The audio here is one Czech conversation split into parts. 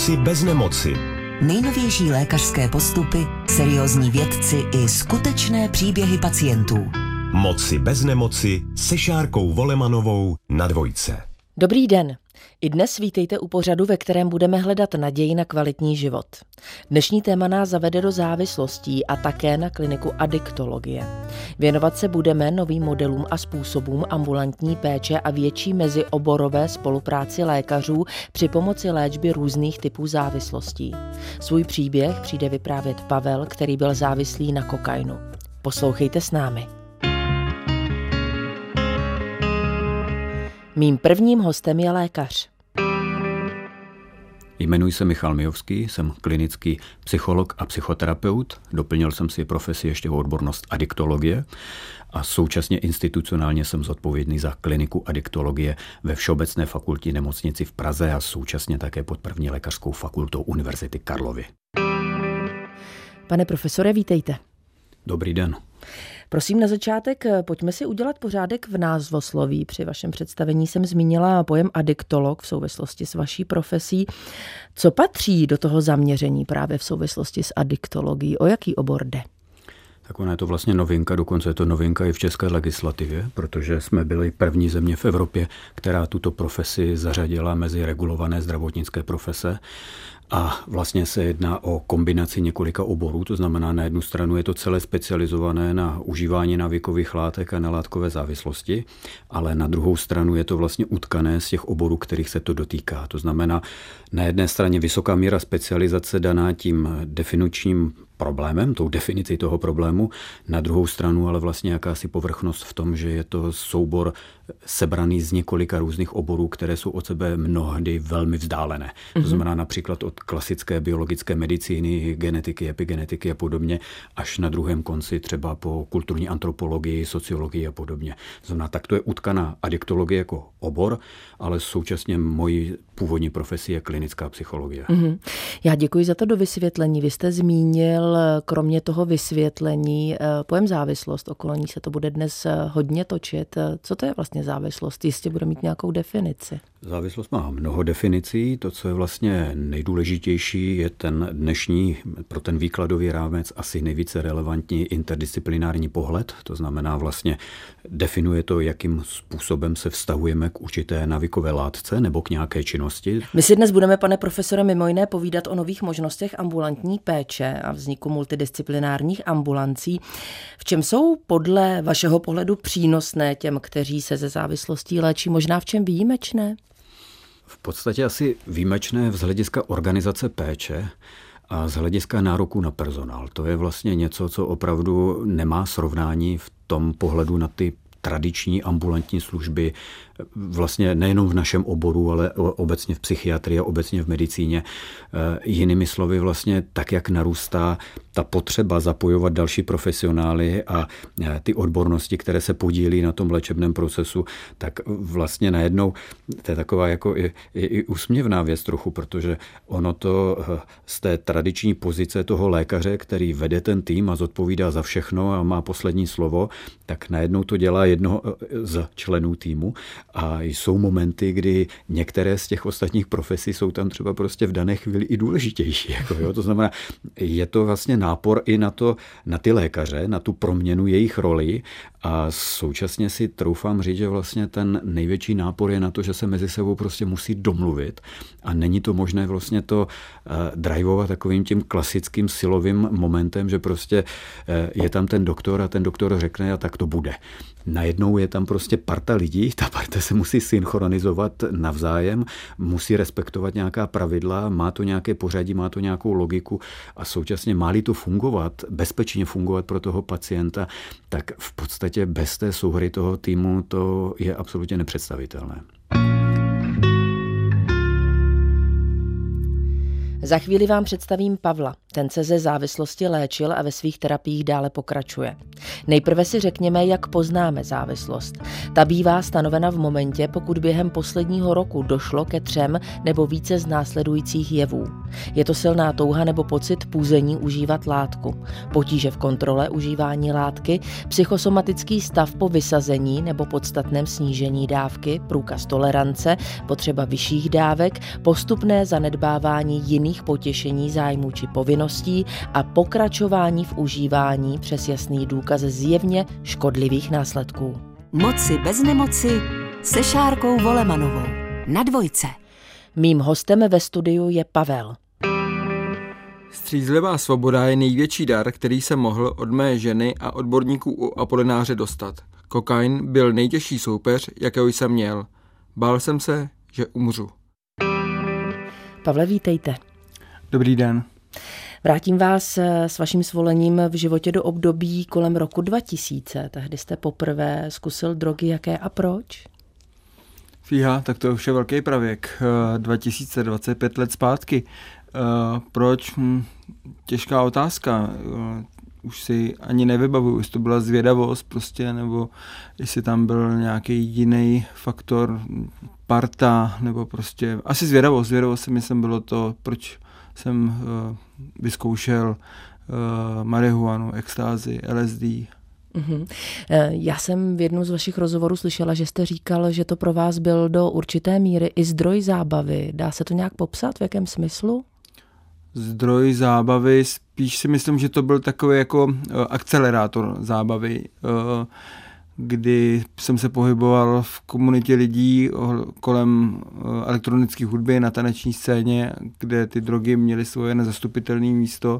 Moci bez nemoci. Nejnovější lékařské postupy, seriózní vědci i skutečné příběhy pacientů. Moci bez nemoci se Šárkou Volemanovou na Dvojce. Dobrý den. I dnes vítejte u pořadu, ve kterém budeme hledat naději na kvalitní život. Dnešní téma nás zavede do závislostí a také na kliniku adiktologie. Věnovat se budeme novým modelům a způsobům ambulantní péče a větší mezioborové spolupráci lékařů při pomoci léčby různých typů závislostí. Svůj příběh přijde vyprávět Pavel, který byl závislý na kokainu. Poslouchejte s námi. Mým prvním hostem je lékař. Jmenuji se Michal Mijovský, jsem klinický psycholog a psychoterapeut. Doplnil jsem si profesi ještě o odbornost adiktologie a současně institucionálně jsem zodpovědný za kliniku adiktologie ve Všeobecné fakultní nemocnici v Praze a současně také pod první lékařskou fakultou Univerzity Karlovy. Pane profesore, vítejte. Dobrý den. Prosím, na začátek pojďme si udělat pořádek v názvosloví. Při vašem představení jsem zmínila pojem adiktolog v souvislosti s vaší profesí. Co patří do toho zaměření právě v souvislosti s adiktologií? O jaký obor jde? Tak ona je to vlastně novinka, dokonce je to novinka i v české legislativě, protože jsme byli první země v Evropě, která tuto profesi zařadila mezi regulované zdravotnické profese. A vlastně se jedná o kombinaci několika oborů, to znamená na jednu stranu je to celé specializované na užívání návykových látek a na látkové závislosti, ale na druhou stranu je to vlastně utkané z těch oborů, kterých se to dotýká. To znamená na jedné straně vysoká míra specializace daná tím definičním problémem, tou definicí toho problému, na druhou stranu ale vlastně jakási povrchnost v tom, že je to soubor sebraný z několika různých oborů, které jsou od sebe mnohdy velmi vzdálené. To znamená například od klasické biologické medicíny, genetiky, epigenetiky a podobně, až na druhém konci třeba po kulturní antropologii, sociologii a podobně. To znamená, tak to je utkaná adiktologie jako obor, ale současně mojí původní profesí je klinická psychologie. Já děkuji za to dovysvětlení. Vy jste zmínil, kromě toho vysvětlení, pojem závislost. Okolo ní se to bude dnes hodně točit. Co to je vlastně závislost? Jistě bude mít nějakou definici. Závislost má mnoho definicí. To, co je vlastně nejdůležitější, je ten dnešní, pro ten výkladový rámec asi nejvíce relevantní interdisciplinární pohled. To znamená vlastně definuje to, jakým způsobem se vztahujeme k určité návykové látce nebo k nějaké činnosti. My si dnes budeme, pane profesore, mimo jiné povídat o nových možnostech ambulantní péče a vzniku multidisciplinárních ambulancí. V čem jsou podle vašeho pohledu přínosné těm, kteří se ze závislostí léčí, možná v čem výjimečné? V podstatě asi výjimečné z hlediska organizace péče a z hlediska nároku na personál. To je vlastně něco, co opravdu nemá srovnání v tom pohledu na ty tradiční ambulantní služby, vlastně nejenom v našem oboru, ale obecně v psychiatrii a obecně v medicíně. Jinými slovy vlastně tak, jak narůstá ta potřeba zapojovat další profesionály a ty odbornosti, které se podílí na tom léčebném procesu, tak vlastně najednou to je taková jako i úsměvná věc trochu, protože ono to z té tradiční pozice toho lékaře, který vede ten tým a zodpovídá za všechno a má poslední slovo, tak najednou to dělá jednoho z členů týmu. A jsou momenty, kdy některé z těch ostatních profesí jsou tam třeba prostě v dané chvíli i důležitější. Jako, jo? To znamená, je to vlastně nápor i na ty lékaře, na tu proměnu jejich roli a současně si troufám říct, že vlastně ten největší nápor je na to, že se mezi sebou prostě musí domluvit a není to možné vlastně to drivovat takovým tím klasickým silovým momentem, že prostě je tam ten doktor a ten doktor řekne a tak to bude. Najednou je tam prostě parta lidí, ta parta se musí synchronizovat navzájem, musí respektovat nějaká pravidla, má to nějaké pořadí, má to nějakou logiku a současně má-li to fungovat, bezpečně fungovat pro toho pacienta, tak v podstatě bez té souhry toho týmu to je absolutně nepředstavitelné. Za chvíli vám představím Pavla. Ten se ze závislosti léčil a ve svých terapiích dále pokračuje. Nejprve si řekněme, jak poznáme závislost. Ta bývá stanovena v momentě, pokud během posledního roku došlo ke 3 nebo více z následujících jevů. Je to silná touha nebo pocit půzení užívat látku, potíže v kontrole užívání látky, psychosomatický stav po vysazení nebo podstatném snížení dávky, průkaz tolerance, potřeba vyšších dávek, postupné zanedbávání jiných potěšení, zájmů či povinností a pokračování v užívání přes jasný důkaz zjevně škodlivých následků. Moci bez nemoci se Šárkou Volemanovou na Dvojce. Mým hostem ve studiu je Pavel. Střízlivá svoboda je největší dar, který jsem mohl od mé ženy a odborníků u Apolináře dostat. Kokain byl nejtěžší soupeř, jakého jsem měl. Bál jsem se, že umřu. Pavle, vítejte. Dobrý den. Vrátím vás s vaším svolením v životě do období kolem roku 2000. Tehdy jste poprvé zkusil drogy, jaké a proč? Fíha, tak to už je velký pravěk. 2025 let zpátky. Proč? Těžká otázka. Už si ani nevybavuju, jestli to byla zvědavost prostě, nebo jestli tam byl nějaký jiný faktor, parta, nebo prostě asi zvědavost. Zvědavost si myslím bylo to, proč jsem vyzkoušel marihuanu, extázi, LSD. Mm-hmm. Já jsem v jednom z vašich rozhovorů slyšela, že jste říkal, že to pro vás byl do určité míry i zdroj zábavy. Dá se to nějak popsat? V jakém smyslu? Zdroj zábavy, spíš si myslím, že to byl takový jako akcelerátor zábavy, kdy jsem se pohyboval v komunitě lidí kolem elektronické hudby na taneční scéně, kde ty drogy měly svoje nezastupitelné místo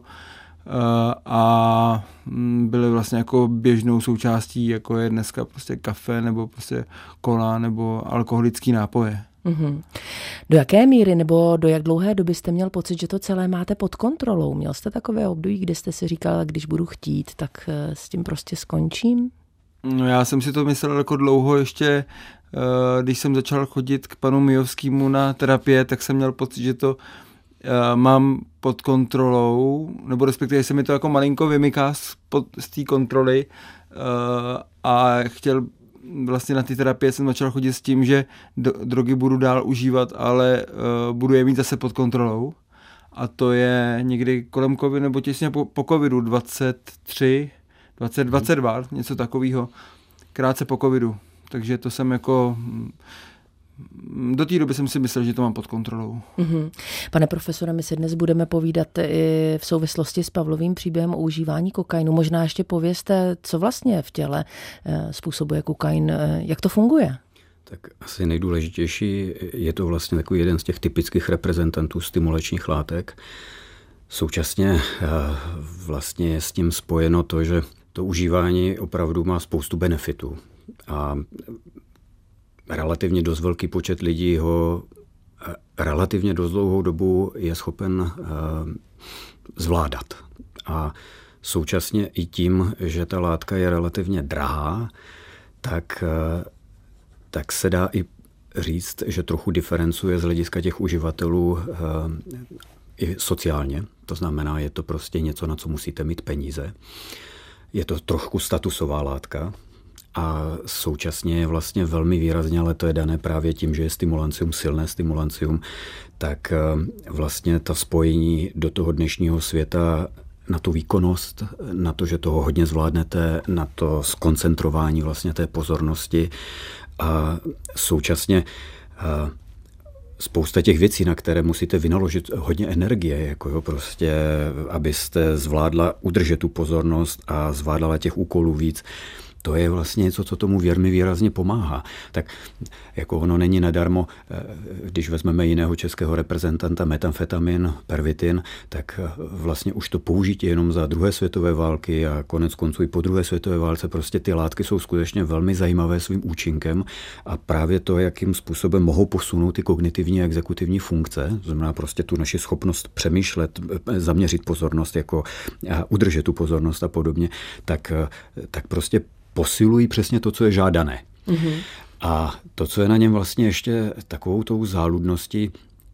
a byly vlastně jako běžnou součástí, jako je dneska prostě kafe nebo prostě kola nebo alkoholický nápoje. Mm-hmm. Do jaké míry nebo do jak dlouhé doby jste měl pocit, že to celé máte pod kontrolou? Měl jste takové období, kdy jste si říkal, když budu chtít, tak s tím prostě skončím? No, já jsem si to myslel jako dlouho ještě, když jsem začal chodit k panu Mijovskému na terapie, tak jsem měl pocit, že to mám pod kontrolou, nebo respektive se mi to jako malinko vymyká z té kontroly a chtěl vlastně na ty terapie jsem začal chodit s tím, že drogy budu dál užívat, ale budu je mít zase pod kontrolou. A to je někdy kolem covidu, nebo těsně po covidu, 2022, něco takového. Krátce po covidu. Takže to jsem jako... Do té doby jsem si myslel, že to mám pod kontrolou. Mm-hmm. Pane profesore, my si dnes budeme povídat i v souvislosti s Pavlovým příběhem o užívání kokainu. Možná ještě povězte, co vlastně v těle způsobuje kokain, jak to funguje? Tak asi nejdůležitější je to vlastně takový jeden z těch typických reprezentantů stimulačních látek. Současně vlastně je s tím spojeno to, že to užívání opravdu má spoustu benefitů. A relativně dost velký počet lidí ho relativně dost dlouhou dobu je schopen zvládat. A současně i tím, že ta látka je relativně drahá, tak se dá i říct, že trochu diferencuje z hlediska těch uživatelů i sociálně. To znamená, je to prostě něco, na co musíte mít peníze. Je to trošku statusová látka. A současně je vlastně velmi výrazně, ale to je dané právě tím, že je stimulancium, silné stimulancium, tak vlastně ta spojení do toho dnešního světa na tu výkonnost, na to, že toho hodně zvládnete, na to zkoncentrování vlastně té pozornosti a současně spousta těch věcí, na které musíte vynaložit hodně energie, jako jo, prostě, abyste zvládla udržet tu pozornost a zvládala těch úkolů víc. To je vlastně něco, co tomu velmi výrazně pomáhá. Tak jako ono není nadarmo, když vezmeme jiného českého reprezentanta, metamfetamin, pervitin, tak vlastně už to použití jenom za druhé světové války a konec konců i po druhé světové válce, prostě ty látky jsou skutečně velmi zajímavé svým účinkem a právě to, jakým způsobem mohou posunout ty kognitivní a exekutivní funkce, znamená prostě tu naši schopnost přemýšlet, zaměřit pozornost, jako udržet tu pozornost a podobně, tak prostě posilují přesně to, co je žádané. Mm-hmm. A to, co je na něm vlastně ještě takovou tou záludností,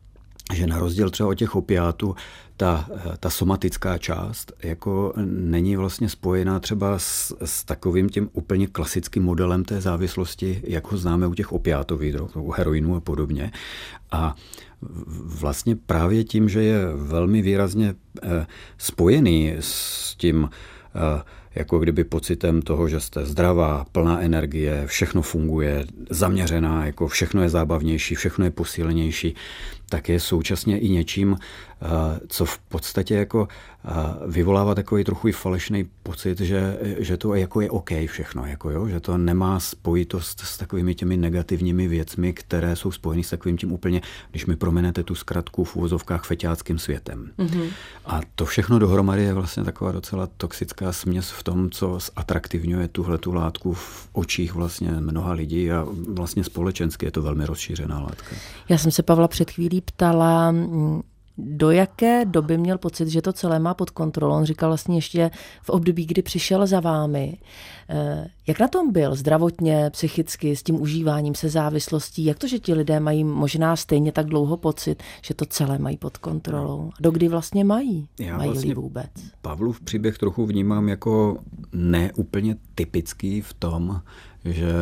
že na rozdíl třeba od těch opiátů, ta somatická část jako není vlastně spojená třeba s takovým tím úplně klasickým modelem té závislosti, jak ho známe u těch opiátových drog, u heroinu a podobně. A vlastně právě tím, že je velmi výrazně spojený s tím jako kdyby pocitem toho, že jste zdravá, plná energie, všechno funguje, zaměřená, jako všechno je zábavnější, všechno je posílenější, tak je současně i něčím, co v podstatě jako vyvolává takový trochu i falešný pocit, že to jako je OK všechno, jako jo, že to nemá spojitost s takovými těmi negativními věcmi, které jsou spojeny s takovým tím úplně, když mi prominete tu zkratku v uvozovkách feťáckým světem. Mm-hmm. A to všechno dohromady je vlastně taková docela toxická směs v tom, co zatraktivňuje tuhletu látku v očích vlastně mnoha lidí a vlastně společensky je to velmi rozšířená látka. Já jsem se Pavla před chvílí ptala, do jaké doby měl pocit, že to celé má pod kontrolou. On říkal vlastně ještě v období, kdy přišel za vámi. Jak na tom byl zdravotně, psychicky, s tím užíváním se závislostí? Jak to, že ti lidé mají možná stejně tak dlouho pocit, že to celé mají pod kontrolou? Dokdy vlastně mají? Mají-li vlastně vůbec? Pavlův příběh trochu vnímám jako neúplně typický v tom, že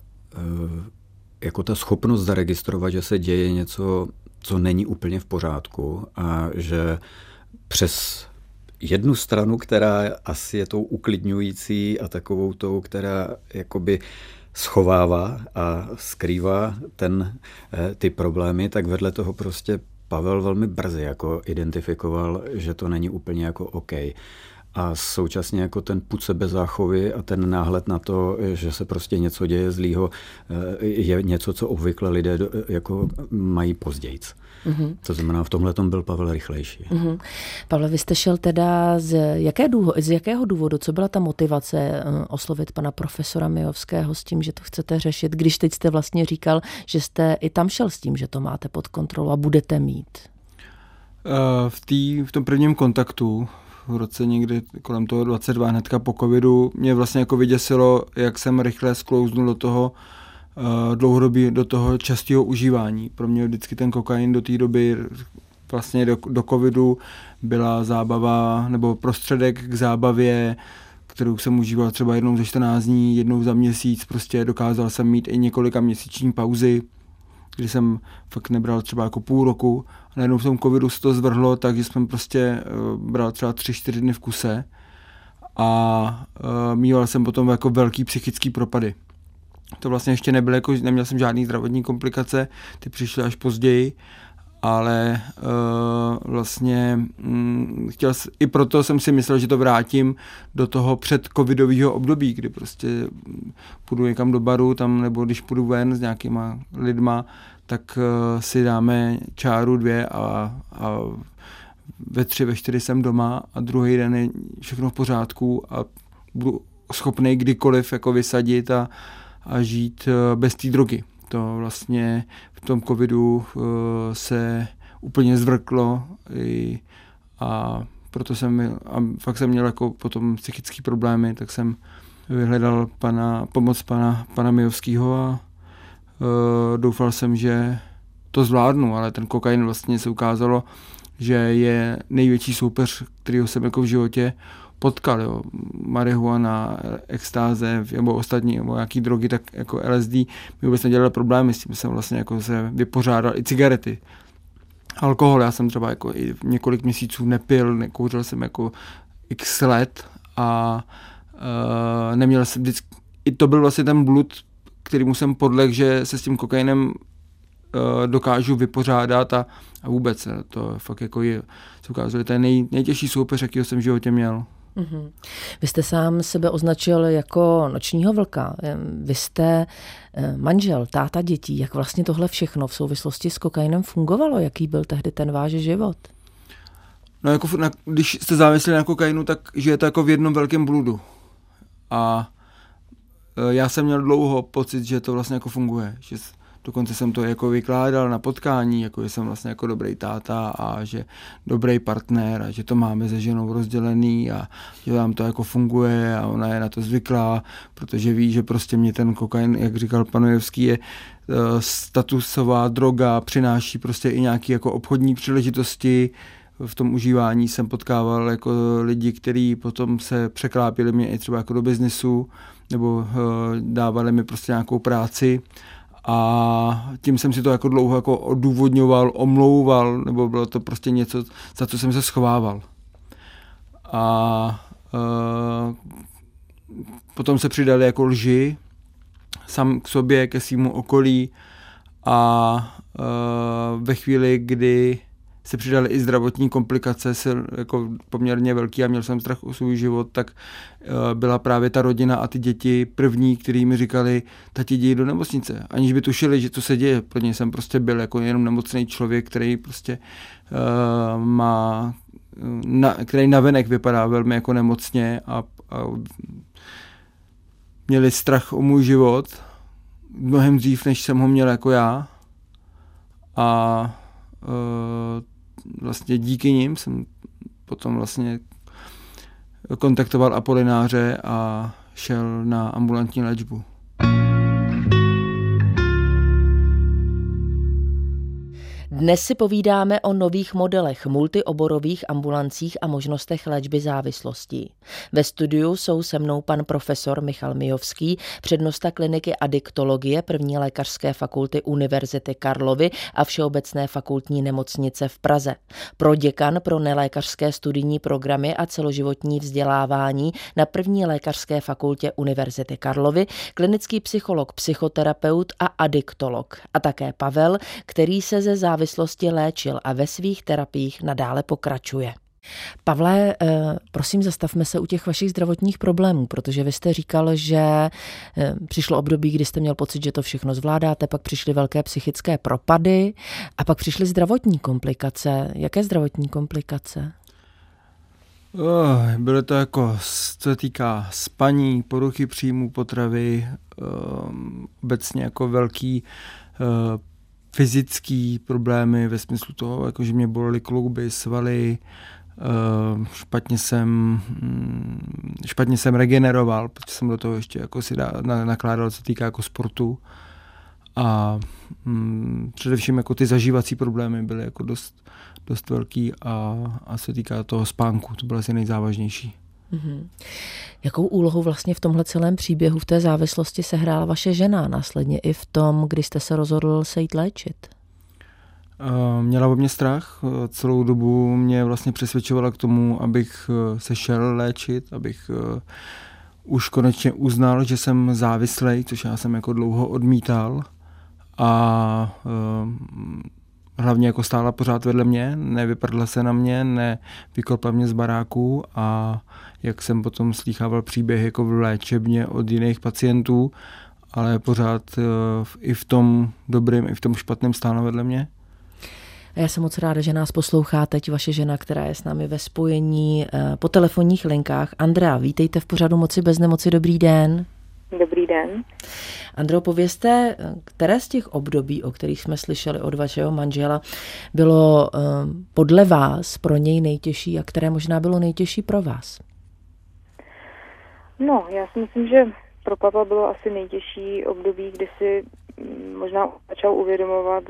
jako ta schopnost zaregistrovat, že se děje něco, co není úplně v pořádku a že přes jednu stranu, která asi je tou uklidňující a takovou tou, která jakoby schovává a skrývá ty problémy, tak vedle toho prostě Pavel velmi brzy jako identifikoval, že to není úplně jako OK. A současně jako ten pud sebezáchovy a ten náhled na to, že se prostě něco děje zlýho, je něco, co obvykle lidé jako mají pozdějc. Mm-hmm. To znamená, v tomhletom byl Pavel rychlejší. Mm-hmm. Pavle, vy jste šel teda z jakého důvodu, co byla ta motivace oslovit pana profesora Mijovského s tím, že to chcete řešit, když teď jste vlastně říkal, že jste i tam šel s tím, že to máte pod kontrolou a budete mít? V tom prvním kontaktu v roce někdy kolem toho 22 hnedka po covidu mě vlastně jako vyděsilo, jak jsem rychle sklouznul do toho dlouhodobí, do toho častého užívání. Pro mě vždycky ten kokain do té doby vlastně do covidu byla zábava nebo prostředek k zábavě, kterou jsem užíval třeba jednou za 14 dní, jednou za měsíc, prostě dokázal jsem mít i několika měsíční pauzy, kdy jsem fakt nebral třeba jako půl roku. A najednou v tom covidu se to zvrhlo, takže jsem prostě bral třeba 3-4 dny v kuse a mýval jsem potom jako velký psychický propady. To vlastně ještě nebylo, jako neměl jsem žádný zdravotní komplikace, ty přišly až později, ale vlastně i proto jsem si myslel, že to vrátím do toho předcovidového období, kdy prostě půjdu někam do baru, tam, nebo když půjdu ven s nějakýma lidma, tak si dáme čáru 2 a ve 3, ve 4 jsem doma a druhý den je všechno v pořádku a budu schopný kdykoliv jako vysadit a žít bez té drogy. To vlastně v tom covidu se úplně zvrklo a proto fakt jsem měl jako potom psychické problémy, tak jsem vyhledal pomoc pana Mijovského a doufal jsem, že to zvládnu, ale ten kokain vlastně se ukázalo, že je největší soupeř, kterýho jsem jako v životě potkal. Jo. Marihuana, extáze nebo ostatní nebo nějaký drogy, tak jako LSD mi vůbec nedělal problémy, s tím jsem vlastně jako se vypořádal, i cigarety. Alkohol, já jsem třeba jako i několik měsíců nepil, nekouřil jsem jako x let a neměl jsem vždycky, i to byl vlastně ten blud, kterýmu jsem podlehl, že se s tím kokainem dokážu vypořádat a vůbec to fakt jako se ukázalo, to je nejtěžší soupeř, jakýho jsem v životě měl. Mm-hmm. Vy jste sám sebe označil jako nočního vlka. Vy jste manžel, táta dětí. Jak vlastně tohle všechno v souvislosti s kokainem fungovalo? Jaký byl tehdy ten váš život? No jako když jste závislí na kokainu, tak žijete jako v jednom velkém bludu. A já jsem měl dlouho pocit, že to vlastně jako funguje. Že dokonce jsem to jako vykládal na potkání, jako že jsem vlastně jako dobrý táta a že dobrý partner a že to máme se ženou rozdělený a že nám to jako funguje a ona je na to zvyklá, protože ví, že prostě mě ten kokain, jak říkal pan Majovský, je statusová droga, přináší prostě i nějaké jako obchodní příležitosti. V tom užívání jsem potkával jako lidi, kteří potom se překlápili mě i třeba jako do biznisu nebo dávali mi prostě nějakou práci a tím jsem si to jako dlouho jako odůvodňoval, omlouval, nebo bylo to prostě něco, za co jsem se schovával. A potom se přidali jako lži sám k sobě, ke svému okolí a ve chvíli, kdy se přidaly i zdravotní komplikace, jako poměrně velký a měl jsem strach o svůj život, tak byla právě ta rodina a ty děti první, kteří mi říkali, tati, jdi do nemocnice. Aniž by tušili, že to se děje. Pro ně jsem prostě byl jako jenom nemocný člověk, který prostě který navenek vypadá velmi jako nemocně a měli strach o můj život mnohem dřív, než jsem ho měl jako já. A vlastně díky nim jsem potom vlastně kontaktoval Apolináře a šel na ambulantní léčbu. Dnes si povídáme o nových modelech multioborových ambulancích a možnostech léčby závislostí. Ve studiu jsou se mnou pan profesor Michal Mijovský, přednosta kliniky adiktologie 1. lékařské fakulty Univerzity Karlovy a Všeobecné fakultní nemocnice v Praze. Proděkan pro nelékařské studijní programy a celoživotní vzdělávání na 1. lékařské fakultě Univerzity Karlovy, klinický psycholog, psychoterapeut a adiktolog. A také Pavel, který se ze závislosti léčil a ve svých terapiích nadále pokračuje. Pavle, prosím, zastavme se u těch vašich zdravotních problémů, protože vy jste říkal, že přišlo období, kdy jste měl pocit, že to všechno zvládáte, pak přišly velké psychické propady a pak přišly zdravotní komplikace. Jaké zdravotní komplikace? Bylo to jako, co se týká spaní, poruchy příjmu potravy, obecně jako velký fyzický problémy ve smyslu toho, jako že mě bolely klouby, svaly, špatně jsem regeneroval, protože jsem do toho ještě jako si nakládal, co se týká jako sportu. A především jako ty zažívací problémy byly jako dost velký a se týká toho spánku, to bylo asi nejzávažnější. Mm-hmm. Jakou úlohu vlastně v tomhle celém příběhu v té závislosti sehrála vaše žena následně i v tom, kdy jste se rozhodl se jít léčit? Měla o mě strach. Celou dobu mě vlastně přesvědčovala k tomu, abych se šel léčit, abych už konečně uznal, že jsem závislej, což já jsem jako dlouho odmítal. A hlavně jako stála pořád vedle mě, nevyprdla se na mě, nevykopla mě z baráku a jak jsem potom slýchával příběhy jako v léčebně od jiných pacientů, ale pořád i v tom dobrým, i v tom špatném stála vedle mě. A já jsem moc ráda, že nás poslouchá teď vaše žena, která je s námi ve spojení po telefonních linkách. Andrea, vítejte v pořadu Moci bez nemoci, dobrý den. Dobrý den. Andro, povězte, které z těch období, o kterých jsme slyšeli od vašeho manžela, bylo podle vás pro něj nejtěžší a které možná bylo nejtěžší pro vás? No, já si myslím, že pro Pavla bylo asi nejtěžší období, kdy si možná začal uvědomovat,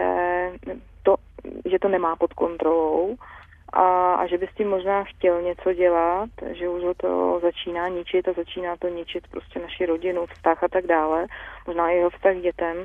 že to nemá pod kontrolou a že by s tím možná chtěl něco dělat, že už ho to začíná ničit a začíná to ničit prostě naši rodinu, vztah a tak dále, možná i jeho vztah k dětem,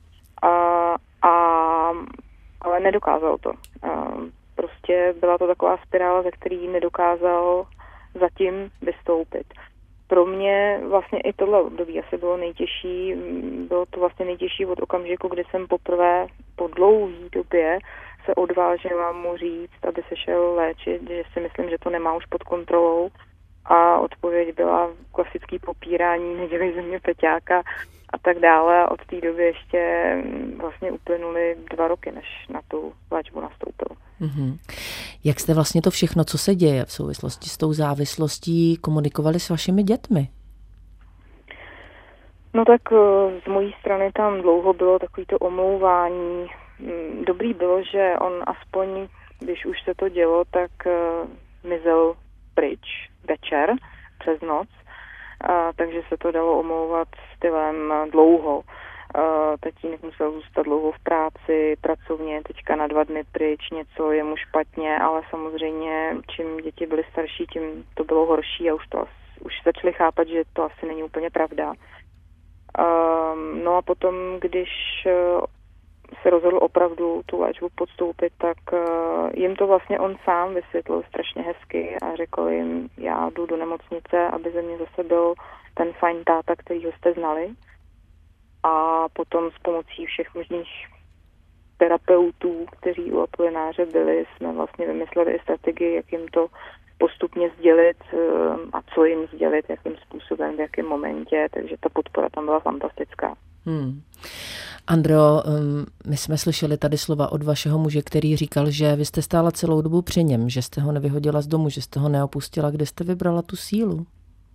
ale nedokázal to. Prostě byla to taková spirála, ze který nedokázal zatím vystoupit. Pro mě vlastně i tohle období asi bylo nejtěžší. Bylo to vlastně nejtěžší od okamžiku, kdy jsem poprvé po dlouhé době se odvážila mu říct, aby se šel léčit, že si myslím, že to nemá už pod kontrolou. A odpověď byla klasický popírání, nedělej ze mě peťáka a tak dále. A od té doby ještě vlastně uplynuly 2 roky, než na tu léčbu nastoupil. Mm-hmm. Jak jste vlastně to všechno, co se děje v souvislosti s tou závislostí, komunikovali s vašimi dětmi? No tak z mojí strany tam dlouho bylo takovýto omlouvání. Dobrý bylo, že on aspoň, když už se to dělo, tak mizel pryč večer přes noc, takže se to dalo omlouvat stylem dlouho. Tatínek musel zůstat dlouho v práci, pracovně, teďka na 2 dny pryč, něco je mu špatně, ale samozřejmě čím děti byly starší, tím to bylo horší a už začali chápat, že to asi není úplně pravda. No a potom, když se rozhodl opravdu tu léčbu podstoupit, tak jim to vlastně on sám vysvětlil strašně hezky a řekl jim, já jdu do nemocnice, aby ze mě zase byl ten fajn táta, kterýho jste znali. A potom s pomocí všech možných terapeutů, kteří u Apolináře byli, jsme vlastně vymysleli i strategii, jak jim to postupně sdělit a co jim sdělit, jakým způsobem, v jakém momentě, takže ta podpora tam byla fantastická. Andro, my jsme slyšeli tady slova od vašeho muže, který říkal, že vy jste stála celou dobu při něm, že jste ho nevyhodila z domu, že jste ho neopustila. Kde jste vybrala tu sílu?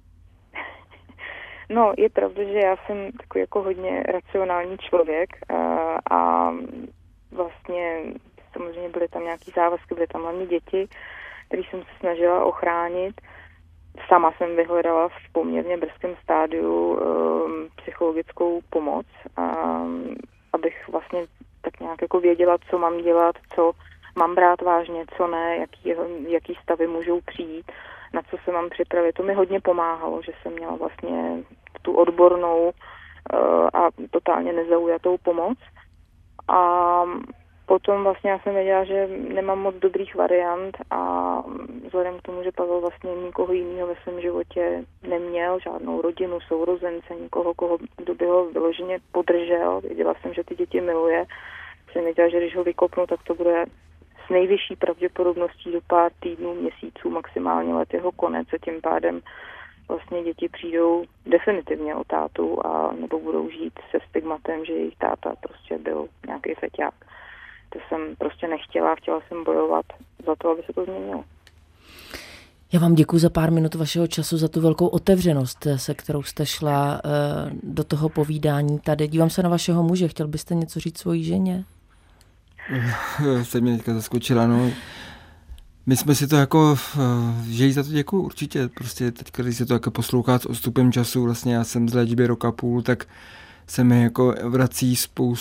No, je pravda, že já jsem takový jako hodně racionální člověk a vlastně samozřejmě byly tam nějaký závazky, byly tam hlavně děti, který jsem se snažila ochránit. Sama jsem vyhledala v poměrně brzkém stádiu psychologickou pomoc, abych vlastně tak nějak jako věděla, co mám dělat, co mám brát vážně, co ne, jaký stavy můžou přijít, na co se mám připravit. To mi hodně pomáhalo, že jsem měla vlastně tu odbornou a totálně nezaujatou pomoc. A potom vlastně já jsem věděla, že nemám moc dobrých variant a vzhledem k tomu, že Pavel vlastně nikoho jiného ve svém životě neměl, žádnou rodinu, sourozence, nikoho, kdo by ho vyloženě podržel. Věděla jsem, že ty děti miluje. Jsem věděla, že když ho vykopnu, tak to bude s nejvyšší pravděpodobností do pár týdnů, měsíců, maximálně let jeho konec a tím pádem vlastně děti přijdou definitivně o tátu a nebo budou žít se stigmatem, že jejich táta prostě byl nějaký feťák. To jsem prostě nechtěla, chtěla jsem bojovat za to, aby se to změnilo. Já vám děkuji za pár minut vašeho času, za tu velkou otevřenost, se kterou jste šla do toho povídání tady. Dívám se na vašeho muže, chtěl byste něco říct svojí ženě? Jste mě teďka zaskočila, no. My jsme si to jako, že jí za to děkuju určitě, prostě teď, když se to jako poslouchá s odstupem času, vlastně já jsem z léčby rok a půl, tak se mi jako vrací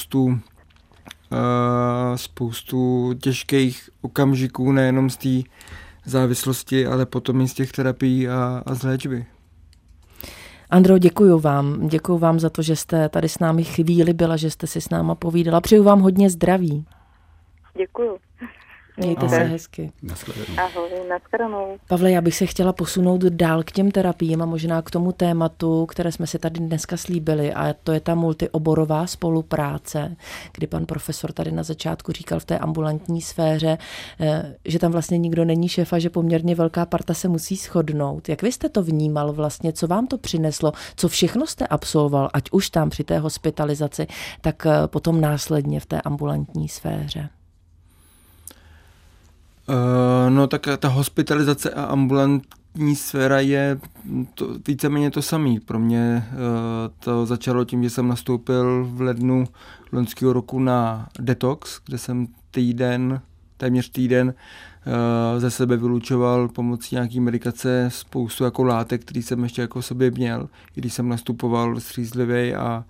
spoustu těžkých okamžiků, nejenom z té závislosti, ale potom i z těch terapií a z léčby. Andro, děkuju vám za to, že jste tady s námi chvíli byla, že jste si s náma povídala. Přeju vám hodně zdraví. Děkuju. Mějte se hezky. Ahoj, nashledanou. Pavle, já bych se chtěla posunout dál k těm terapiím a možná k tomu tématu, které jsme si tady dneska slíbili, a to je ta multioborová spolupráce, kdy pan profesor tady na začátku říkal v té ambulantní sféře, že tam vlastně nikdo není šéf a že poměrně velká parta se musí shodnout. Jak vy jste to vnímal vlastně, co vám to přineslo, co všechno jste absolvoval, ať už tam při té hospitalizaci, tak potom následně v té ambulantní sféře? No tak ta hospitalizace a ambulantní sféra je víceméně to samé. Pro mě to začalo tím, že jsem nastoupil v lednu loňského roku na detox, kde jsem téměř týden ze sebe vylučoval pomocí nějaký medikace spoustu jako látek, který jsem ještě jako sobě měl, i když jsem nastupoval střízlivý a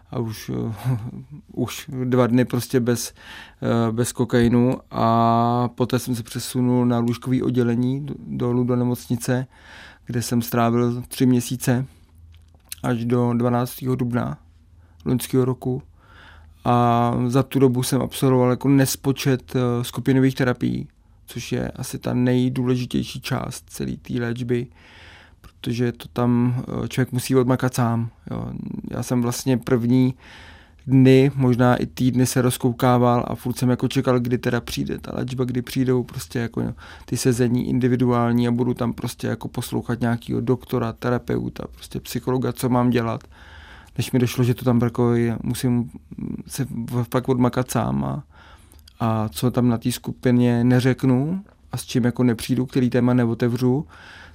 už 2 dny prostě bez kokainu a poté jsem se přesunul na lůžkové oddělení dolů do nemocnice, kde jsem strávil 3 měsíce až do 12. dubna loňského roku a za tu dobu jsem absolvoval jako nespočet skupinových terapií, což je asi ta nejdůležitější část celé té léčby, protože to tam člověk musí odmakat sám. Jo. Já jsem vlastně první dny, možná i týdny se rozkoukával a furt jsem jako čekal, kdy teda přijde ta léčba, kdy přijdou prostě jako ty sezení individuální a budu tam prostě jako poslouchat nějakého doktora, terapeuta, prostě psychologa, co mám dělat. Než mi došlo, že to tam jako musím se pak odmakat sám a co tam na té skupině neřeknu a s čím jako nepřijdu, který téma neotevřu,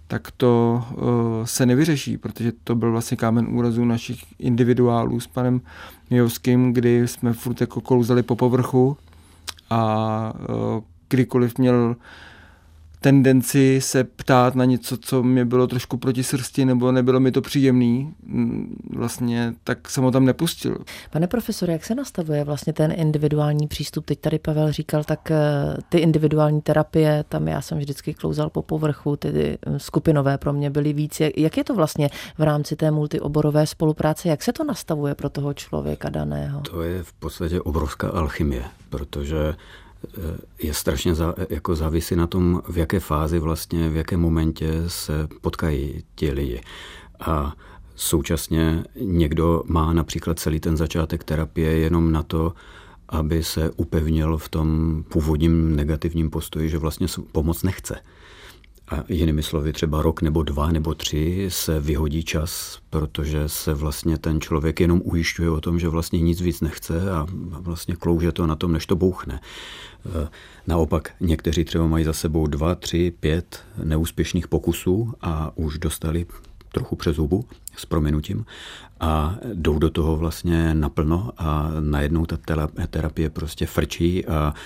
tak to se nevyřeší, protože to byl vlastně kámen úrazu našich individuálů s panem Mijovským, kdy jsme furt jako klouzali po povrchu a kdykoliv měl tendenci se ptát na něco, co mě bylo trošku proti srsti nebo nebylo mi to příjemný, vlastně tak jsem ho tam nepustil. Pane profesore, jak se nastavuje vlastně ten individuální přístup? Teď tady Pavel říkal, tak ty individuální terapie, tam já jsem vždycky klouzal po povrchu, ty skupinové pro mě byly víc. Jak je to vlastně v rámci té multioborové spolupráce? Jak se to nastavuje pro toho člověka daného? To je v podstatě obrovská alchymie, protože je strašně jako závisí na tom, v jaké fázi vlastně, v jakém momentě se potkají ti lidi. A současně někdo má například celý ten začátek terapie jenom na to, aby se upevnil v tom původním negativním postoji, že vlastně pomoc nechce. A jinými slovy, třeba rok nebo 2 nebo 3 se vyhodí čas, protože se vlastně ten člověk jenom ujišťuje o tom, že vlastně nic víc nechce a vlastně klouže to na tom, než to bouchne. Naopak někteří třeba mají za sebou 2, 3, 5 neúspěšných pokusů a už dostali trochu přes hubu, s prominutím, a jdou do toho vlastně naplno a najednou ta terapie prostě frčí a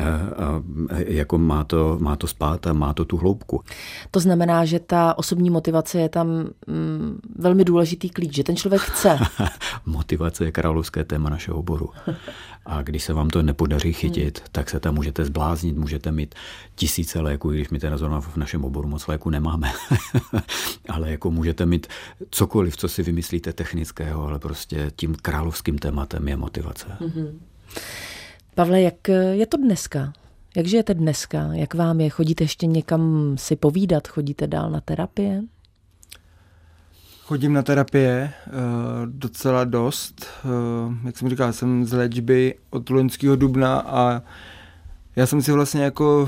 jako má to spát a má to tu hloubku. To znamená, že ta osobní motivace je tam velmi důležitý klíč, že ten člověk chce. Motivace je královské téma našeho oboru. A když se vám to nepodaří chytit, tak se tam můžete zbláznit, můžete mít tisíce léků, když my teda zrovna v našem oboru moc léků nemáme. Ale jako můžete mít cokoliv, co si vymyslíte technického, ale prostě tím královským tématem je motivace. Mm-hmm. Pavle, jak je to dneska? Jak žijete dneska? Jak vám je? Chodíte ještě někam si povídat? Chodíte dál na terapie? Chodím na terapie docela dost. Jak jsem říkal, jsem z léčby od loňského dubna a já jsem si vlastně jako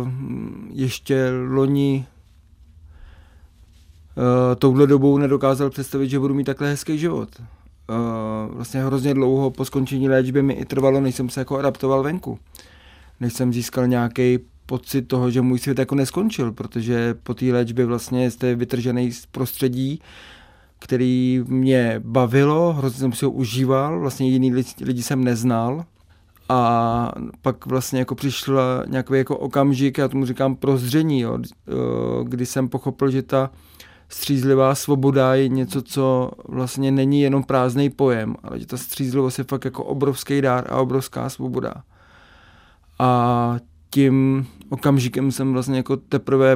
ještě loni touhle dobou nedokázal představit, že budu mít takhle hezký život. Vlastně hrozně dlouho po skončení léčby mi i trvalo, než jsem se jako adaptoval venku. Než jsem získal nějaký pocit toho, že můj svět jako neskončil, protože po té léčbě vlastně jste vytržený z prostředí, který mě bavilo, hrozně jsem si ho užíval, vlastně jiný lidi jsem neznal a pak vlastně jako přišel nějaký jako okamžik, já tomu říkám prozření, jo, kdy jsem pochopil, že ta střízlivá svoboda je něco, co vlastně není jenom prázdný pojem, ale že ta střízlivost je fakt jako obrovský dár a obrovská svoboda. A tím okamžikem jsem vlastně jako teprve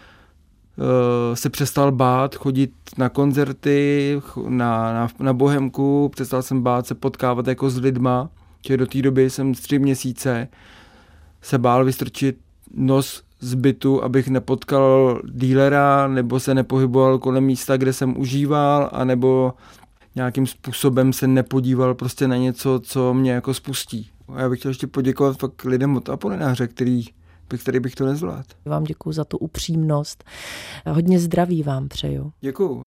se přestal bát chodit na koncerty, na bohemku, přestal jsem bát se potkávat jako s lidma, že do té doby jsem 3 měsíce se bál vystrčit nos z bytu, abych nepotkal dílera, nebo se nepohyboval kolem místa, kde jsem užíval, anebo nějakým způsobem se nepodíval prostě na něco, co mě jako spustí. A já bych chtěl ještě poděkovat fakt lidem od Apolináře, který bych to nezvládl. Vám děkuju za tu upřímnost. Hodně zdraví vám přeju. Děkuju.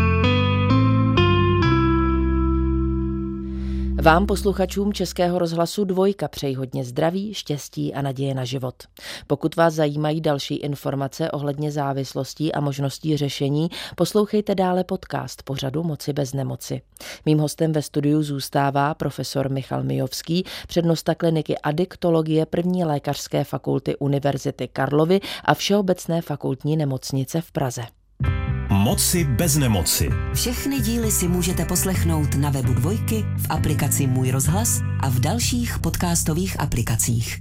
Vám, posluchačům Českého rozhlasu Dvojka, přeji hodně zdraví, štěstí a naděje na život. Pokud vás zajímají další informace ohledně závislostí a možností řešení, poslouchejte dále podcast pořadu Moci bez nemoci. Mým hostem ve studiu zůstává profesor Michal Mijovský, přednosta kliniky adiktologie 1. lékařské fakulty Univerzity Karlovy a Všeobecné fakultní nemocnice v Praze. Moci bez nemoci. Všechny díly si můžete poslechnout na webu Dvojky, v aplikaci Můj rozhlas a v dalších podcastových aplikacích.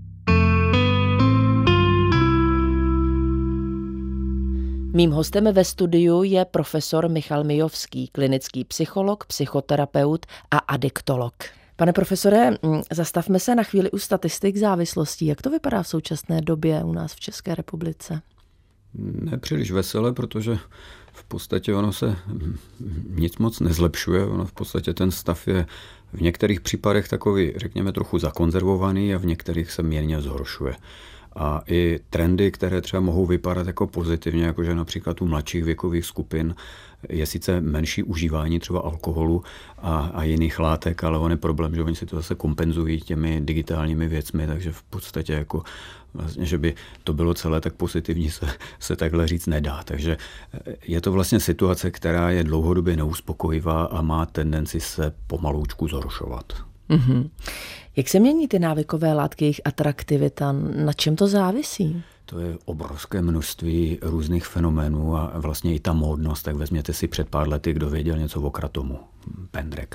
Mým hostem ve studiu je profesor Michal Mijovský, klinický psycholog, psychoterapeut a adiktolog. Pane profesore, zastavme se na chvíli u statistik závislostí. Jak to vypadá v současné době u nás v České republice? Nepříliš veselé, protože v podstatě ono se nic moc nezlepšuje. Ono v podstatě ten stav je v některých případech takový, řekněme, trochu zakonzervovaný a v některých se mírně zhoršuje. A i trendy, které třeba mohou vypadat jako pozitivně, jakože například u mladších věkových skupin je sice menší užívání třeba alkoholu a jiných látek, ale on je problém, že oni si to zase kompenzují těmi digitálními věcmi, takže v podstatě jako vlastně, že by to bylo celé tak pozitivní, se takhle říct nedá. Takže je to vlastně situace, která je dlouhodobě neuspokojivá a má tendenci se pomaloučku zhoršovat. Mm-hmm. Jak se mění ty návykové látky, jejich atraktivita? Na čem to závisí? To je obrovské množství různých fenoménů a vlastně i ta módnost, tak vezměte si před pár lety, kdo věděl něco o kratomu, pendrek.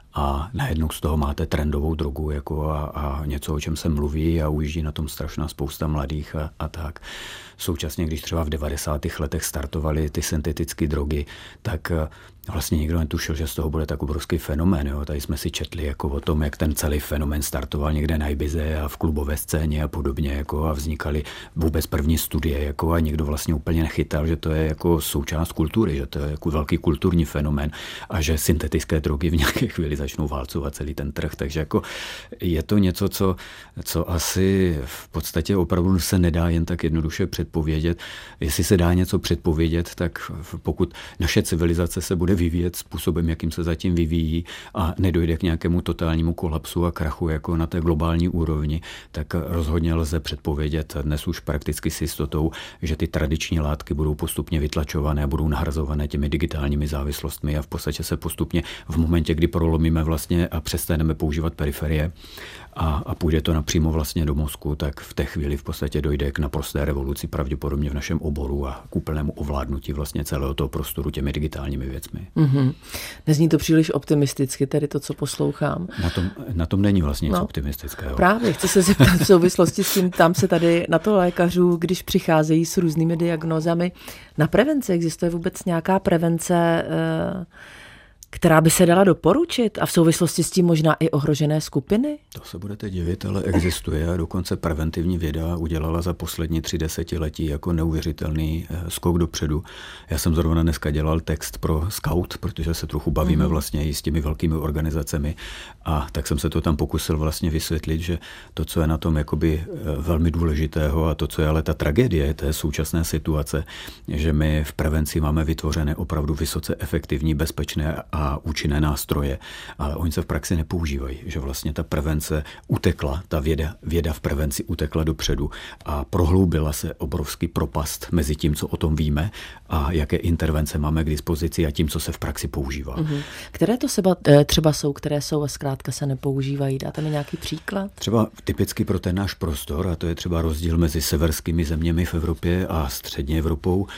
A najednou z toho máte trendovou drogu jako a něco, o čem se mluví a ujíždí na tom strašná spousta mladých a tak. Současně, když třeba v 90. letech startovaly ty syntetické drogy, tak vlastně nikdo netušil, že z toho bude tak obrovský fenomén. Jo. Tady jsme si četli jako o tom, jak ten celý fenomén startoval někde na Ibize a v klubové scéně a podobně jako a vznikaly vůbec první studie jako a nikdo vlastně úplně nechytal, že to je jako součást kultury, že to je jako velký kulturní fenomén a že syntetické drogy v nějaké chvíli začnou válcovat celý ten trh. Takže jako je to něco, co asi v podstatě opravdu se nedá jen tak jednoduše předpovědět. Jestli se dá něco předpovědět, tak pokud naše civilizace se bude vyvíjet způsobem, jakým se zatím vyvíjí a nedojde k nějakému totálnímu kolapsu a krachu jako na té globální úrovni, tak rozhodně lze předpovědět dnes už prakticky s jistotou, že ty tradiční látky budou postupně vytlačované a budou nahrazované těmi digitálními závislostmi a v podstatě se postupně v momentě, kdy prolomíme vlastně a přestaneme používat periferie a půjde to napřímo vlastně do mozku, tak v té chvíli v podstatě dojde k naprosté revoluci pravděpodobně v našem oboru a k úplnému ovládnutí vlastně celého toho prostoru těmi digitálními věcmi. Mm-hmm. Nezní to příliš optimisticky, tedy to, co poslouchám. Na tom není vlastně nic optimistického. Právě, chci se zeptat v souvislosti s tím, tam se tady na to lékařů, když přicházejí s různými diagnózami. Na prevenci existuje vůbec nějaká prevence, která by se dala doporučit a v souvislosti s tím možná i ohrožené skupiny? To se budete divit, ale existuje a dokonce preventivní věda udělala za poslední 3 desetiletí jako neuvěřitelný skok dopředu. Já jsem zrovna dneska dělal text pro Scout, protože se trochu bavíme vlastně i s těmi velkými organizacemi a tak jsem se to tam pokusil vlastně vysvětlit, že to, co je na tom jakoby velmi důležitého a to, co je ale ta tragédie té současné situace, že my v prevenci máme vytvořené opravdu vysoce efektivní, bezpečné a účinné nástroje, ale oni se v praxi nepoužívají, že vlastně ta prevence utekla, ta věda v prevenci utekla dopředu a prohloubila se obrovský propast mezi tím, co o tom víme a jaké intervence máme k dispozici a tím, co se v praxi používá. Mm-hmm. Které to třeba jsou, které jsou a zkrátka se nepoužívají? Dáte mi nějaký příklad? Třeba typicky pro ten náš prostor, a to je třeba rozdíl mezi severskými zeměmi v Evropě a střední Evropou,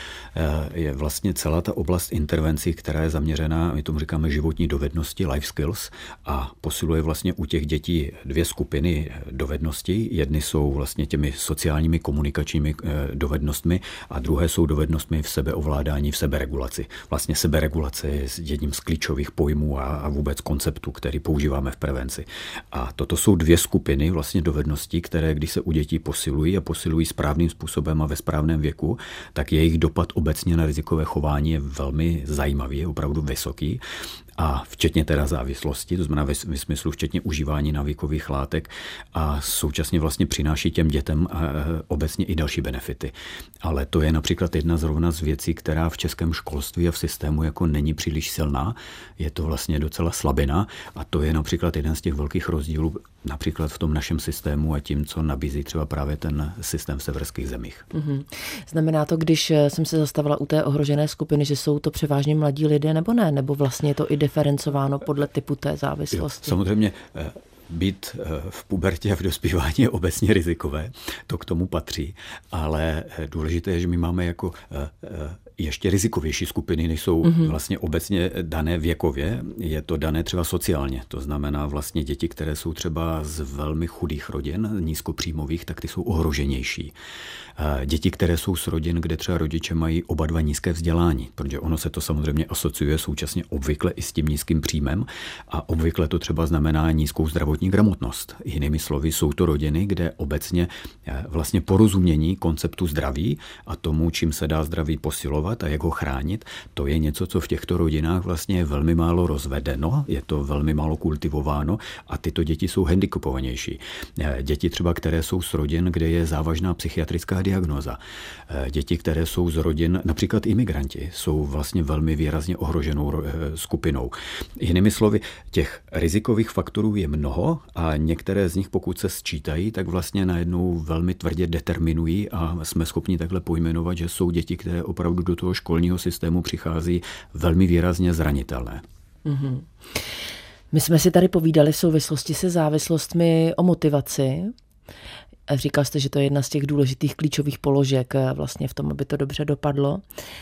je vlastně celá ta oblast intervencí, která je zaměřená, my tomu říkáme životní dovednosti, life skills, a posiluje vlastně u těch dětí 2 skupiny dovedností. Jedny jsou vlastně těmi sociálními komunikačními dovednostmi a druhé jsou dovednostmi v sebeovládání, v seberegulaci. Vlastně seberegulace je jedním z klíčových pojmů a vůbec konceptů, který používáme v prevenci. A toto jsou 2 skupiny vlastně dovedností, které když se u dětí posilují a posilují správným způsobem a ve správném věku, tak jejich dopad obecně na rizikové chování je velmi zajímavý, je opravdu vysoký. A včetně teda závislosti, to znamená ve smyslu včetně užívání návykových látek a současně vlastně přináší těm dětem obecně i další benefity. Ale to je například jedna zrovna z věcí, která v českém školství a v systému jako není příliš silná. Je to vlastně docela slabina a to je například jeden z těch velkých rozdílů například v tom našem systému a tím, co nabízí třeba právě ten systém v severských zemích. Mm-hmm. Znamená to, když jsem se zastavila u té ohrožené skupiny, že jsou to převážně mladí lidé nebo ne? Nebo vlastně je to i diferencováno podle typu té závislosti? Jo, samozřejmě být v pubertě a v dospívání je obecně rizikové, to k tomu patří, ale důležité je, že my máme jako ještě rizikovější skupiny, než jsou vlastně obecně dané věkově, je to dané třeba sociálně, to znamená vlastně děti, které jsou třeba z velmi chudých rodin, nízkopříjmových, tak ty jsou ohroženější. Děti, které jsou z rodin, kde třeba rodiče mají oba dva nízké vzdělání, protože ono se to samozřejmě asociuje současně obvykle i s tím nízkým příjmem a obvykle to třeba znamená nízkou zdravotní gramotnost. Jinými slovy, jsou to rodiny, kde obecně vlastně porozumění konceptu zdraví a tomu, čím se dá zdraví posilovat pečovat a jak ho chránit, to je něco, co v těchto rodinách vlastně je velmi málo rozvedeno, je to velmi málo kultivováno a tyto děti jsou handicapovanější. Děti třeba, které jsou z rodin, kde je závažná psychiatrická diagnóza. Děti, které jsou z rodin, například imigranti, jsou vlastně velmi výrazně ohroženou skupinou. Jinými slovy, těch rizikových faktorů je mnoho a některé z nich, pokud se sčítají, tak vlastně najednou velmi tvrdě determinují a jsme schopni takhle pojmenovat, že jsou děti, které opravdu do toho školního systému přichází velmi výrazně zranitelné. Mm-hmm. My jsme si tady povídali v souvislosti se závislostmi o motivaci. Říkal jste, že to je jedna z těch důležitých klíčových položek vlastně v tom, aby to dobře dopadlo.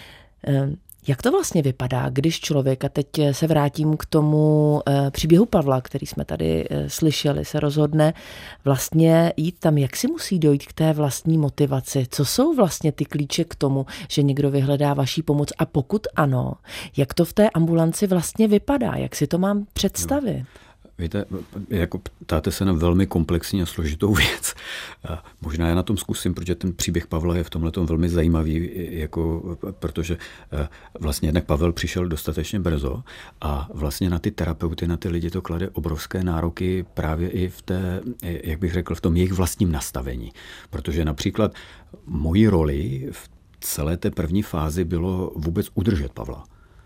Jak to vlastně vypadá, když člověk, a teď se vrátím k tomu příběhu Pavla, který jsme tady slyšeli, se rozhodne vlastně jít tam, jak si musí dojít k té vlastní motivaci? Co jsou vlastně ty klíče k tomu, že někdo vyhledá vaší pomoc? A pokud ano, jak to v té ambulanci vlastně vypadá? Jak si to mám představit? Víte, jako ptáte se na velmi komplexní a složitou věc. Možná já na tom zkusím, protože ten příběh Pavla je v tomhletom velmi zajímavý, protože vlastně jednak Pavel přišel dostatečně brzo a vlastně na ty terapeuty, na ty lidi to klade obrovské nároky právě i v té, jak bych řekl, v tom jejich vlastním nastavení. Protože například mojí roli v celé té první fázi bylo vůbec udržet Pavla.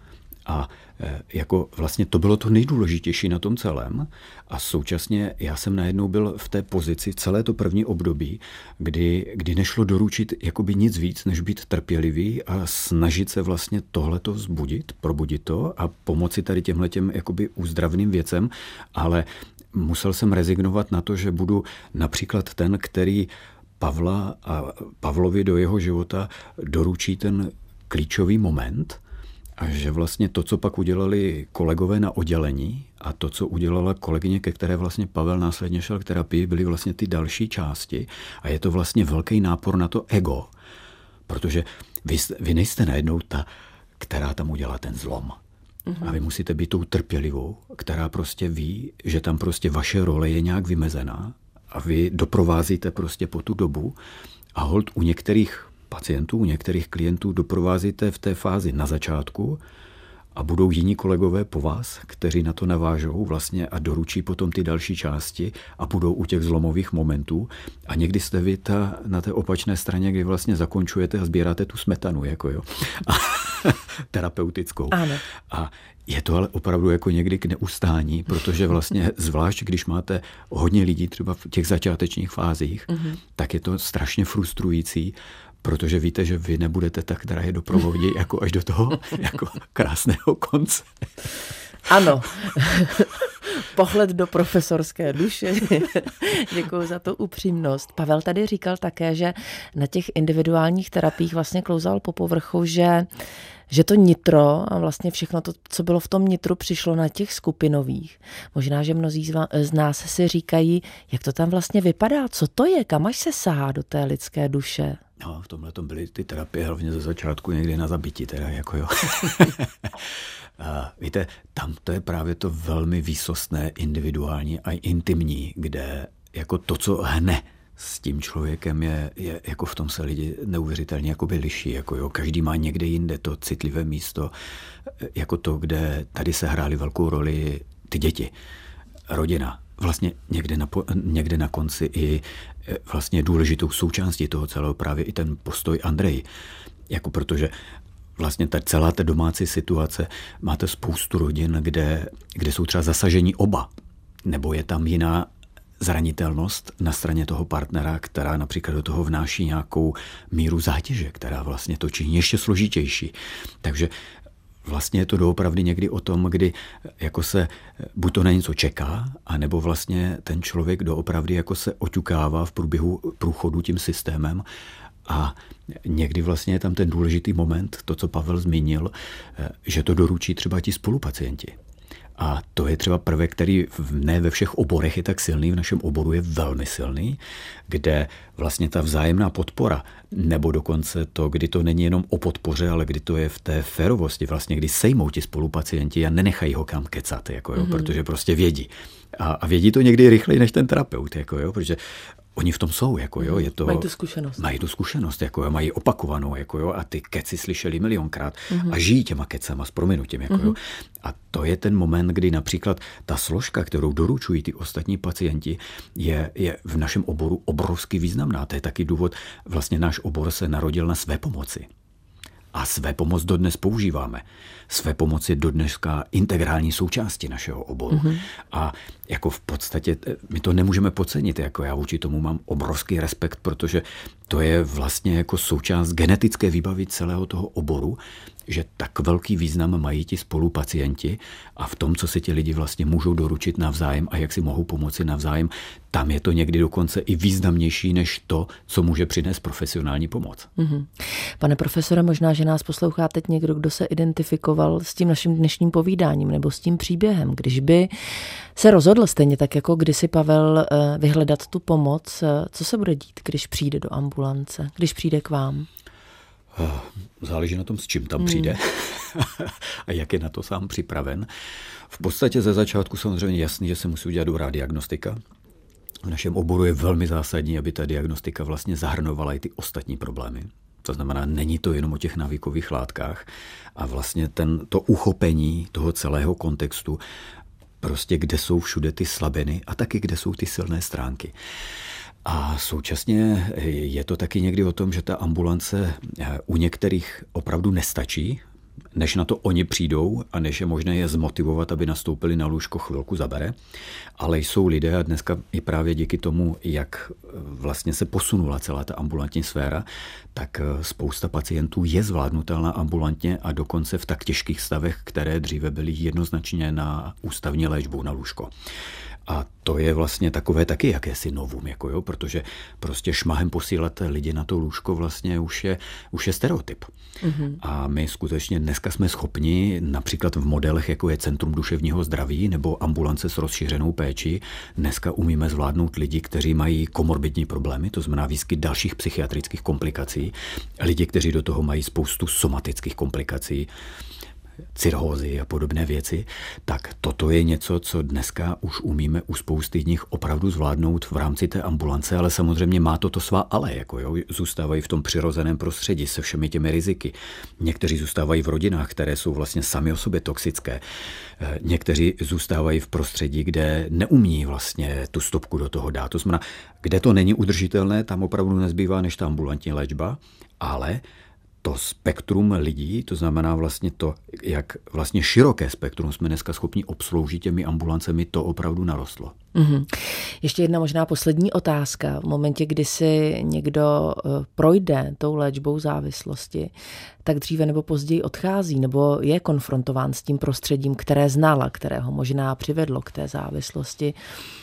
A jako vlastně to bylo to nejdůležitější na tom celém a současně já jsem najednou byl v té pozici celé to první období, kdy nešlo doručit jakoby nic víc, než být trpělivý a snažit se vlastně tohleto vzbudit, probudit to a pomoci tady těmhletěm jakoby úzdravným věcem, ale musel jsem rezignovat na to, že budu například ten, který Pavla a Pavlovi do jeho života doručí ten klíčový moment. A že vlastně to, co pak udělali kolegové na oddělení a to, co udělala kolegyně, ke které vlastně Pavel následně šel k terapii, byly vlastně ty další části. A je to vlastně velký nápor na to ego, protože vy nejste najednou ta, která tam udělá ten zlom. Mm-hmm. A vy musíte být tou trpělivou, která prostě ví, že tam prostě vaše role je nějak vymezená a vy doprovázíte prostě po tu dobu a holt u některých pacientů, u některých klientů doprovázíte v té fázi na začátku a budou jiní kolegové po vás, kteří na to navážou vlastně a doručí potom ty další části a budou u těch zlomových momentů a někdy jste vy na té opačné straně, kdy vlastně zakončujete a sbíráte tu smetanu, jako jo, terapeutickou. Ano. A je to ale opravdu jako někdy k neustání, protože vlastně zvlášť, když máte hodně lidí třeba v těch začátečních fázích, tak je to strašně frustrující, protože víte, že vy nebudete ta, která je doprovodí jako až do toho jako krásného konce. Ano. Pohled do profesorské duše. Děkuji za tu upřímnost. Pavel tady říkal také, že na těch individuálních terapiích vlastně klouzal po povrchu, že to nitro a vlastně všechno to, co bylo v tom nitru, přišlo na těch skupinových. Možná, že mnozí z nás si říkají, jak to tam vlastně vypadá, co to je, kam až se sahá do té lidské duše. No, v tomhle tom byly ty terapie hlavně ze začátku někdy na zabití, teda jako jo. A víte, tam to je právě to velmi výsostné, individuální a intimní, kde jako to, co hne s tím člověkem je jako v tom se lidi neuvěřitelně jakoby liší, jako jo, každý má někde jinde to citlivé místo, jako to, kde tady se hrály velkou roli ty děti, rodina. Vlastně někde na konci i vlastně důležitou součástí toho celého právě i ten postoj Andrej. Jako protože vlastně celá ta domácí situace, máte spoustu rodin, kde jsou třeba zasažení oba, nebo je tam jiná zranitelnost na straně toho partnera, která například do toho vnáší nějakou míru zátěže, která vlastně to činí ještě složitější. Takže vlastně je to doopravdy někdy o tom, kdy jako se buď to na něco čeká, anebo vlastně ten člověk doopravdy jako se oťukává v průchodu tím systémem a někdy vlastně je tam ten důležitý moment, to, co Pavel zmínil, že to doručí třeba ti spolupacienti. A to je třeba prvek, který ne ve všech oborech je tak silný, v našem oboru je velmi silný, kde vlastně ta vzájemná podpora, nebo dokonce to, kdy to není jenom o podpoře, ale kdy to je v té férovosti, vlastně kdy sejmou ti spolupacienti a nenechají ho kam kecat, jako jo, protože prostě vědí, A vědí to někdy rychleji než ten terapeut, jako jo, protože oni v tom jsou, jako jo, je to... Mají tu zkušenost. Mají tu zkušenost, jako jo, mají opakovanou, jako jo, a ty keci slyšeli milionkrát a žijí těma kecama s prominutím, jako jo. A to je ten moment, kdy například ta složka, kterou doručují ty ostatní pacienti, je v našem oboru obrovsky významná. To je taky důvod, vlastně náš obor se narodil na své pomoci. A své pomoc dodnes používáme. Své pomoc je dodneska integrální součástí našeho oboru. A jako v podstatě my to nemůžeme podcenit. Jako já vůči tomu mám obrovský respekt, protože to je vlastně jako součást genetické výbavy celého toho oboru, že tak velký význam mají ti spolupacienti a v tom, co si ti lidi vlastně můžou doručit navzájem a jak si mohou pomoci navzájem, tam je to někdy dokonce i významnější než to, co může přinést profesionální pomoc. Pane profesore, možná, že nás poslouchá teď někdo, kdo se identifikoval s tím naším dnešním povídáním nebo s tím příběhem. Když by se rozhodl stejně tak, jako kdysi Pavel, vyhledat tu pomoc, co se bude dít, když přijde do ambulance, když přijde k vám? Záleží na tom, s čím tam přijde a jak je na to sám připraven. V podstatě ze začátku samozřejmě jasný, že se musí udělat dobrá diagnostika. V našem oboru je velmi zásadní, aby ta diagnostika vlastně zahrnovala i ty ostatní problémy. To znamená, není to jenom o těch návykových látkách a vlastně to uchopení toho celého kontextu, prostě kde jsou všude ty slabiny a taky kde jsou ty silné stránky. A současně je to taky někdy o tom, že ta ambulance u některých opravdu nestačí, než na to oni přijdou a než je možné je zmotivovat, aby nastoupili na lůžko, chvilku zabere. Ale jsou lidé a dneska i právě díky tomu, jak vlastně se posunula celá ta ambulantní sféra, tak spousta pacientů je zvládnutelná ambulantně a dokonce v tak těžkých stavech, které dříve byly jednoznačně na ústavní léčbu, na lůžko. A to je vlastně takové taky jakési novum, jako jo, protože prostě šmahem posílat lidi na to lůžko vlastně už je stereotyp. A my skutečně dneska jsme schopni, například v modelech, jako je Centrum duševního zdraví nebo ambulance s rozšířenou péčí, dneska umíme zvládnout lidi, kteří mají komorbidní problémy, to znamená výskyt dalších psychiatrických komplikací, lidi, kteří do toho mají spoustu somatických komplikací, cirhózy a podobné věci, tak toto je něco, co dneska už umíme u spousty z nich opravdu zvládnout v rámci té ambulance, ale samozřejmě má to svá ale, jako jo, zůstávají v tom přirozeném prostředí se všemi těmi riziky. Někteří zůstávají v rodinách, které jsou vlastně sami o sobě toxické. Někteří zůstávají v prostředí, kde neumí vlastně tu stopku do toho dát. To znamená, kde to není udržitelné, tam opravdu nezbývá než ta ambulantní léčba, ale to spektrum lidí, to znamená vlastně to, jak vlastně široké spektrum jsme dneska schopni obsloužit těmi ambulancemi, to opravdu narostlo. Ještě jedna možná poslední otázka. V momentě, kdy si někdo projde tou léčbou závislosti, tak dříve nebo později odchází nebo je konfrontován s tím prostředím, které znala, které ho možná přivedlo k té závislosti.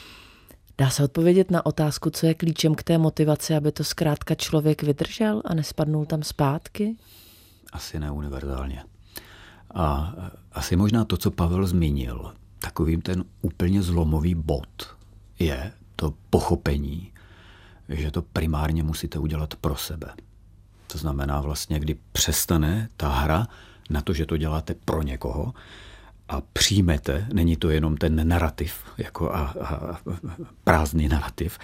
Dá se odpovědět na otázku, co je klíčem k té motivaci, aby to zkrátka člověk vydržel a nespadnul tam zpátky? Asi ne univerzálně. A asi možná to, co Pavel zmínil, takovým ten úplně zlomový bod je to pochopení, že to primárně musíte udělat pro sebe. To znamená vlastně, kdy přestane ta hra na to, že to děláte pro někoho, a přijmete, není to jenom ten narrativ, jako a prázdný narrativ,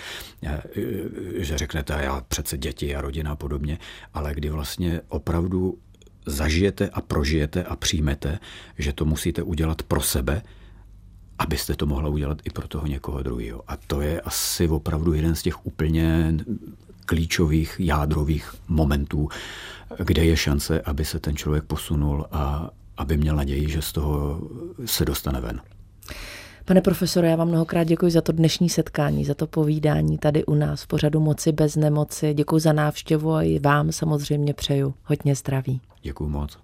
že řeknete, já přece děti a rodina a podobně, ale kdy vlastně opravdu zažijete a prožijete a přijmete, že to musíte udělat pro sebe, abyste to mohla udělat i pro toho někoho druhého. A to je asi opravdu jeden z těch úplně klíčových jádrových momentů, kde je šance, aby se ten člověk posunul a aby měl naději, že z toho se dostane ven. Pane profesore, já vám mnohokrát děkuji za to dnešní setkání, za to povídání tady u nás v pořadu Moci bez nemoci. Děkuji za návštěvu a i vám samozřejmě přeju hodně zdraví. Děkuji moc.